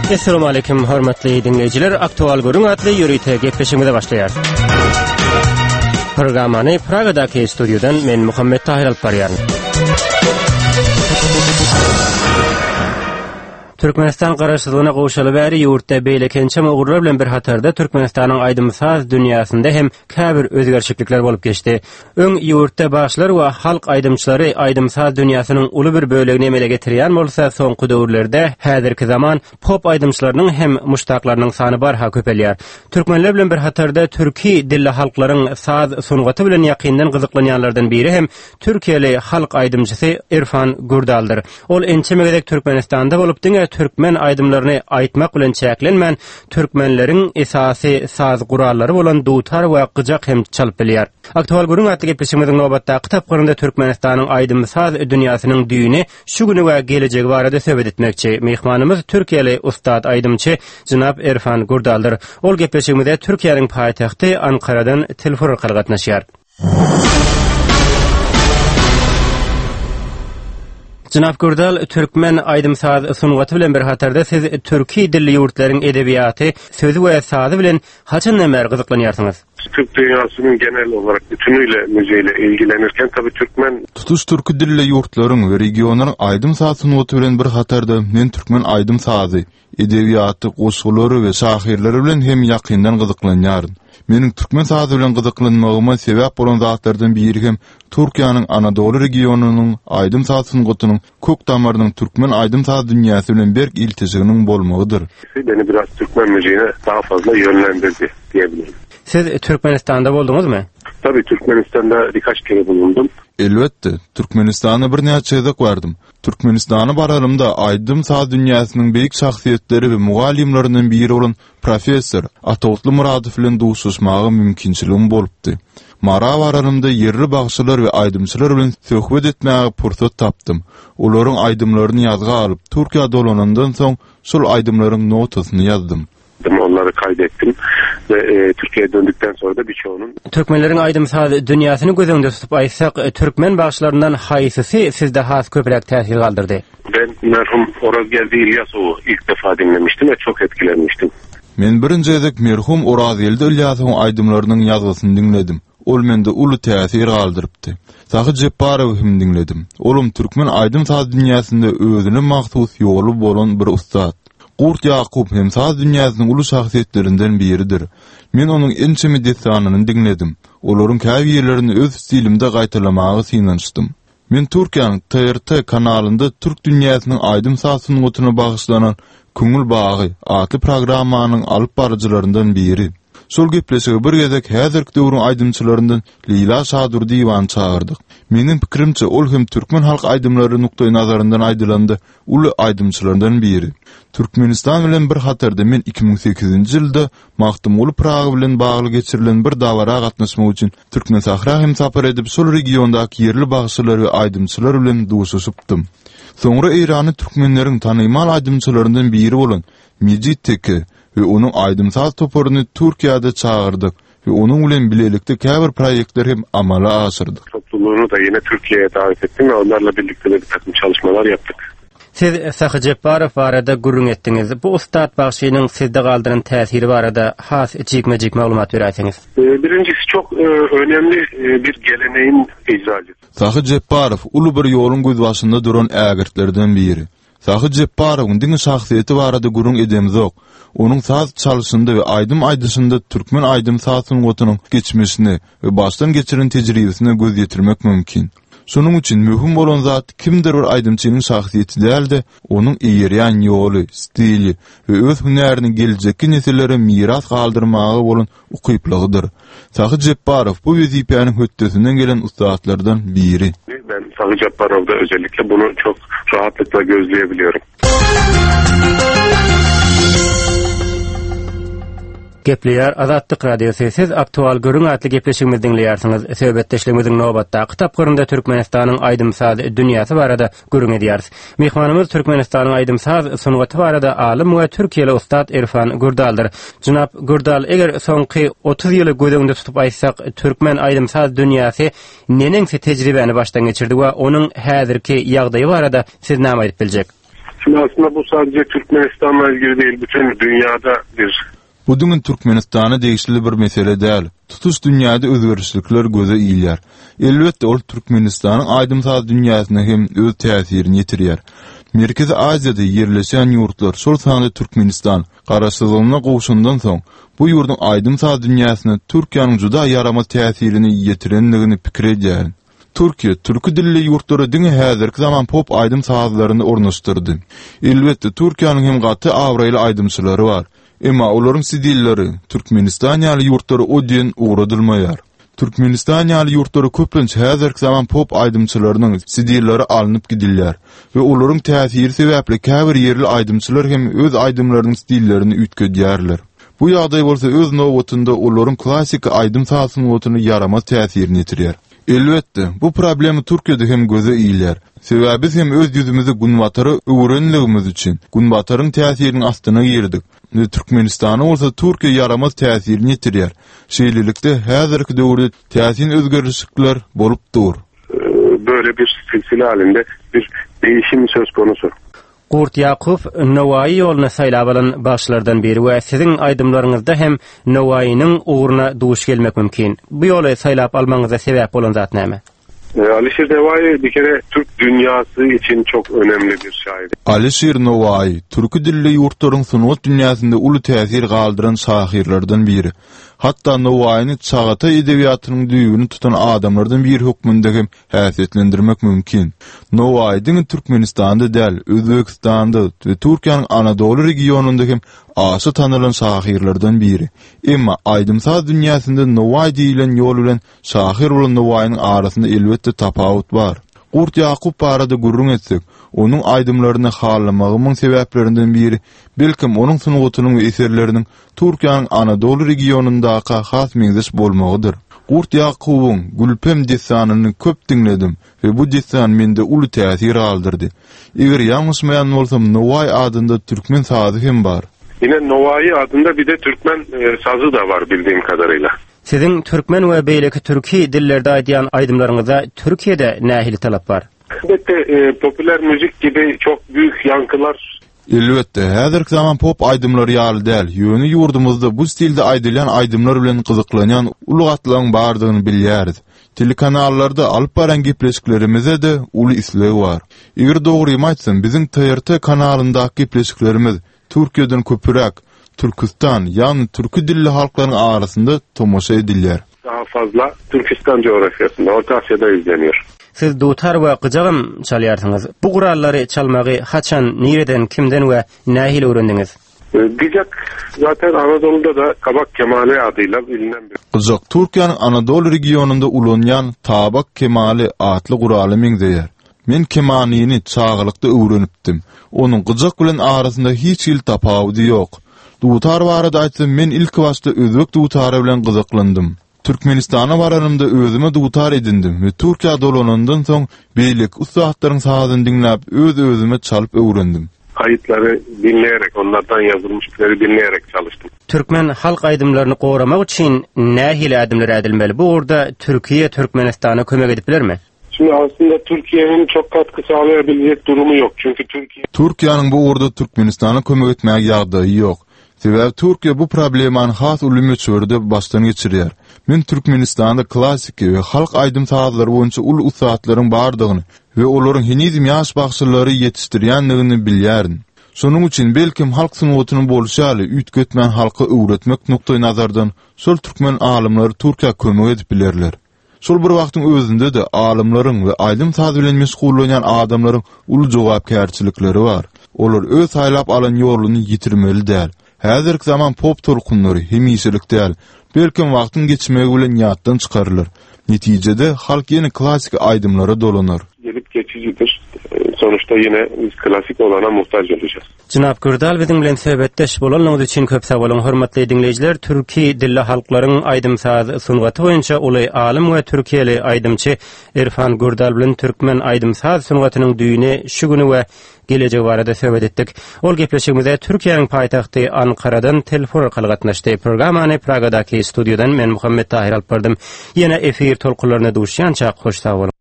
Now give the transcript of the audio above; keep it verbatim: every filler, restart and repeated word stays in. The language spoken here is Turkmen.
Assalamu alaykum hormatly dinleyijiler. Aktual görüň atly ýürüýte gepleşigimize başlaýar. Programmany Pragadaky studiodan men Muhammed Tahir alyp barýaryn. Türkmenistan garaşsyzlygyna gowşaly bäri ýurtda beýlekençe ugurlar bilen bir hatarda Türkmenistanyň aýdymsaz dünýasynda hem käbir özgerçiklikler bolup geçdi. Öň ýurtda başlar we halk aýdymçylary aýdymsaz dünýasynyň uly bir bölegini emele getirýän bolsa, soňky döwürlerde häzirki zaman pop aýdymçylarynyň hem muştaklarynyň sany barha köpelýär. Türkmenler bilen bir hatarda türki dilli halklaryň saz sungaty bilen ýakyndan gyzyklanýanlardan biri hem Türkiýeli halk aýdymçysy Irfan Gurdaldyr. Ol ençemegedek Türkmenistanda bolup diňe Türkmen aýdymlaryny aýtmak bilen çäklenmän türkmenleriň esasy saz gurallary bolan dutar we gyjak hem çalyp bilýär. Aktual görüň atly gepleşigimiziň nobatda kitaplarynda Türkmenistanyň aýdymsaz dünýäsiniň düýüni şu güni we gelejegi barada söhbet etmekçi. Mehmanymyz Türkiýeli ustad aýdymçy Jynap Irfan Gurdaldyr. Ol gepleşigimizde Türkiýanyň paýtagty Ankaradan telefon arkaly gatnaşýar. Jynap Gurdal, Türkmen aýdymsaz sungaty bilen bir hatarda siz türki dilli ýurtlaryň edebiýaty, sözi we sazy bilen haçan nämer gyzyklanýarsyňyz? Türk dünyasının genel olarak bütünüyle müziğiyle ilgilenirken tabii Türkmen tutuş türkü dilli ýurtlaryň we regionlaryň aýdymsaz sunugaty bilen bir hatarda men Türkmen aýdymsazy, edebiýaty, goşgulary we şahirleri bilen hem ýakyndan gyzyklanýaryn. Meniň Türkmen sazy bilen gyzyklanmagyma sebäp bolan zatlardan biri hem Türkiýanyň Anadolu regionunyň aýdymsaz sunugatynyň kök damarynyň Türkmen aýdymsaz dünýäsi bilen berk iltisiginiň bolmagydyr. Beni biraz Türkmen müziğine daha fazla yönlendirdi diyebilirim. Siz Türkmenistan'da boldunuzmu? Tabii Türkmenistan'da birkaç kere bulundum. Elbette, Türkmenistan'a bir näçe ýyzyk bardym. Türkmenistan'a baralymda aýdymsaz dünýäsiniň beýik şahsiýetleri we mugallimlerinden biri bolan professor Atawutly Muradow bilen duşuşmagy mümkinçiligim bolupdy. Mara baralymda yerli bagşylar we aýdymçylar bilen söhbet etmäge pursat tapdym. Olaryň aýdymlaryny ýazga alyp, Türkiýe dolanandan soň şol aýdymlaryň notasyny ýazdym. Onları kaydettim ve e, Türkiye'ye döndükten sonra da birçoğunun Türkmenlerin aýdymsaz dünýasyny göz öňünde tutup aýtsak, Türkmen bagşylaryndan haýsysy sizde has köpürek täsir galdyrdy? Ben merhum Orazgeldi İlyasow'u ilk defa dinlemiştim ve çok etkilenmiştim. Men birinji edek merhum Orazgeldi İlyasow aýdymlarynyň ýazgysyny dinledim. Ol mende uly täsir galdyrypdy. Sahy Jepparow hem dinledim. Olum Türkmen aýdymsaz dünýäsinde özüne mahsus ýoly bolan bir ustad. Gurt Yakup hem saz dünýäsiniň uly şahsiýetlerinden biridir. Men onuň ençemi desanyny dinledim. Olaryň käbir ýerlerini öz stilimde gaýtalamagy synançdym. Men Türkiýanyň T R T kanalynda Türk dünýäsiniň aýdymsaz sunugatyna bagyşlanan Köngül bagy adly programmanyň alyp barjylaryndan biri. Şol gepleşigi bir gezek häzirki döwrüň aýdymçylaryndan Leyla Şadur diýwan çağırdyk. Meniň pikirimçe ol hem türkmen halk aýdymlary nukdaý nazaryndan aýdylandy uly aýdymçylaryndan biri. Türkmenistan bilen bir hatarda men iki ming sekizinji ýylda Mahdum uly Praga bilen bagly geçirilen bir dawara gatnaşmak üçin Türkmen Sahra hem sapar edip şol regiondaky yerli bagşylar we aýdymçylar bilen duşuşypdym. Soňra Irany türkmenleriň tanymal aýdymçylaryndan biri bolan Mejit Teke we onuň aýdymsaz toporyny Türkiýede çağırdyk ve onun bilen bilelikde käbir proýektler hem amala aşyrdyk. Topluluğunu da yine Türkiye'ye davet ettim ve onlarla birlikte de bir takım çalışmalar yaptık. Siz Sahy Jepparow barada gurrun etdiňiz. Bu ustad bagşynyň sizde galdyran täsiri barada has jikme-jik maglumat berýärsiňiz. Birincisi çok e, önemli e, bir geleneğin icracısı. Sahy Jepparow uly bir ýoluň göz başynda duran ägirtlerden biri. Sahy Jepparowyň diňe şahsiýeti barada gurrun edemiz ok. Onuň saz çalyşynda we aýdym aýdysynda Türkmen aýdymsaz sunugatynyň geçmişini we başdan geçiren tejribesine göz ýetirmek mümkin. Şonuň üçin möhüm bolan zat kimdir bir aýdymçynyň şahsiýeti däldi, onuň eýerýän ýoly, stili we öz hünärini geljekki nesillere miras galdyrmagy bolan ukyplygydyr. Sahy Jepparow bu wezipäniň hötdesinden gelen ustadlardan biri. Ben Sahy Jepparow'da özellikle bunu çok rahatlıkla gözleyebiliyorum. Gepleýär Azatlyk radiosu. Siz aktual görüň atly gepleşigimizi dinleýärsiňiz. Söhbetdeşligimizin nobatda kitaplarynda Türkmenistanyň aýdymsaz dünýäsi barada görüň edýäris. Mehmanymyz Türkmenistanyň aýdymsaz sunugaty barada alim we Türkiýeli ustad Irfan Gurdaldyr. Jynap Gurdal, eger soňky otuz ýyly göz öňünde tutup aýtsak, Türkmen aýdymsaz dünýäsi neneňse tejribeni başdan geçirdi we onuň häzirki ýagdaýy barada siz näme aýdyp biljek? Şimdi aslında bu sadece Türkmenistan'la ilgili değil, bütün dünyada bir... Buduňun Türkmenistan'a değişli bir mesele däl. Tutuş dünýäde özgörüşlikler göze iýilýär. Elbetde ol Türkmenistanyň aýdymsaz dünýäsine hem öz täsirini ýetirýär. Merkezi Aziýada ýerleşen ýurtlar, şol sanda Türkmenistan garaşsyzlygyna gowşundan soň bu ýurdun aýdymsaz dünýäsine Türkiýanyň juda ýaramaz täsirini ýetirendigini pikir edýär. Türkiýe türkü dilli ýurtlary diňe häzirki zaman pop aýdymsazlaryny ornaşdyrdy. Elbetde Türkiýanyň hem gaty awraýly aýdymçylary bar. Emma olaryň sidilleri Türkmenistan ýaly ýurtlary odien uğradylmaýar. Türkmenistan ýaly ýurtlary köplençe häzirki zaman pop aýdymçylarynyň sidilleri alınıp gidilýär we olaryň täsiri sebäpli käbir ýerli aýdymçylar hem öz aýdymlarynyň sidillerini ütkedýärler. Bu ýagdaý bolsa öz nowatynda olaryň klassik aýdymsaz sunuwatyny ýaramaz täsirini ýetirýär. Elbetde bu problemi Türkiýede hem göze iýilýär. Sebäbi hem öz ýüzümizi Gunbatary öwrenligimiz üçin Gunbatyryň täsirini astyna girdik. Türkmenistana olsa Türkiýe ýaramaz täsirini ýetirýär. Şeýlelikde häzirki döwürde täsin özgörüşlikler bolup dur. Böyle bir silsile halinde bir değişim söz konusu. Gurt Yakup Nowayi ýoluna saýlap alan başlardan biri we siziň aýdymlaryňyzda hem Nowayi'niň uğruna duş gelmek mümkin. Bu ýoly saýlap almaňyza sebäp bolan zat näme? Alişir Nowayi bir kere Türk dünyası için çok önemli bir şair. Alişir Nowayi, türkü dilli ýurtlaryň sunwat dünýäsinde uly täsir galdyran şairlerden biri. Hatta Nowayi'ni çağata edebiýatynyň düýbüni tutan adamlardan biri hökmünde hem häsiýetlendirmek mümkin. Nowayi diňi Türkmenistanda däl, Özbekistanda we Türkiýanyň Anadolu regionunda hem aşy tanylan şairlerden biri. Emma aýdymsaz dünýäsinde Nowayi diýilen ýol bilen şair bolan Nowayi'niň arasynda elbetde tapawut bar. Gurt Yakup barada gurrun etsek, onun aýdymlaryny hallamagymyň sebäplerinden biri, belkim onun sunuwatynyň we eserleriniň Türkiýanyň Anadolu regionundaky has meňzeş bolmagydyr. Gurt Yakubyň Gülpem desanyny köp diňledim we bu desan mende uly täsir galdyrdy. Eger ýalňyşmaýan bolsam Nowayi adında türkmen sazy hem bar. Yine Nowayi adında bir de Türkmen e, sazı da var bildiğim kadarıyla. Sizin Türkmen we beýleki türki dillerde aýdýan aýdymlaryňyzda Türkiýede nähili talap bar? Elbette e, popüler müzik gibi çok büyük yankılar. Elbette, häzirki zaman pop aýdymlary ýaly däl. Ýöne ýurdumyzda bu stilde aýdylan aýdymlar bilen gyzyklanýan ulygatlaryň bardygyny bilýäris. Telekanallarda alyp baran gepleşiklerimize de uly islew bar. Eger dogry aýtsam, biziň T R T kanalyndaky gepleşiklerimiz Türkiýeden köpürek Türkistan, yani türkü dilli halklaryň arasynda tomoşa edilýär. Daha fazla Türkistan coğrafyasında, Orta Asya'da izleniyor. Siz dutar we gyjagym çalýarsyňyz. Bu gurallary çalmagy haçan, nereden, kimden we nähil öwrendiňiz? Gyjak zaten Anadolu'da da Kabak Kemali adıyla bilinen bir. Gyjak Türkiýanyň Anadolu regionunda ulanýan Tabak Kemali adly guraly meňzeýär. Men kemanyny çağlykda öwrenipdim. Onuň gyjak bilen arasynda hiç il tapawudy ýok. Dutar barada aýtsam, men ilk başda özbek dutary bilen gyzyklandym. Türkmenistana baranymda özüme dutar edindim we Türkiýa dolanandan soň beýlik ustatlaryň sazyny dinläp öz özüme çalyp öwrendim. Kayıtları dinleyerek, onlardan yazılmışları dinleyerek çalıştım. Türkmen halk aýdymlaryny goramak üçin nähili adımlar edilmeli? Bu orada Türkiye, Türkmenistana kömek ediplermi? Şimdi aslında Türkiye'nin çok katkı sağlayabilecek durumu yok. Çünkü Türkiye... Türkiýanyň bu orada Türkmenistana kömek etmäge ýagdaýy ýok. Sebäbi Türkiýe bu problemany has uly çörde başdan geçirýär. Men Türkmenistanda klassik we halk aýdymsazlary boýunça ul ustatlaryň bardygyny we olaryň henizm ýaş bagşylary ýetişdirýändigini bilýärin. Şonuň üçin belkim halk sunuwatyny bolşaly ütgetmän halka öwretmek noktaý nazardan şol türkmen alymlary Türkiýe kömek edip bilerler. Şol bir wagtyň özünde de alymlaryň we aýdymsaz bilen meşgullanýan adamlaryň uly jogapkärçilikleri bar. Olar öz saýlap alan ýoluny ýitirmeli däl. Häzirki zaman pop tolkunlary hemişelik däl, belkim wagtyň geçmegi bilen ýatdan çykarylar. Netijede halk ýene klassik aýdymlara dolanar. Gelip geçicidir. Sonuçta yine biz klasik olana muhtaç olacağız. Jynap Gürdal biziň bilen söhbetdeş bolanyňyz üçin köp sag bolun, hormatly dinleýijiler. Türki dilli halklaryň aýdymsaz sungaty boýunça uly alim we Türkiýeli aýdymçy Erfan Gürdal bilen türkmen aýdymsaz sungatynyň düýüne şu güni we geleceği barada söhbet etdik. Ol gepleşigimizde Türkiýanyň paýtagty Ankaradan telefon arkaly gatnaşdy. Programany Pragadaky studiodan men Muhammed Tahir alyp berdym. Ýene efir tolkunlaryna duşýança hoş sag bolun.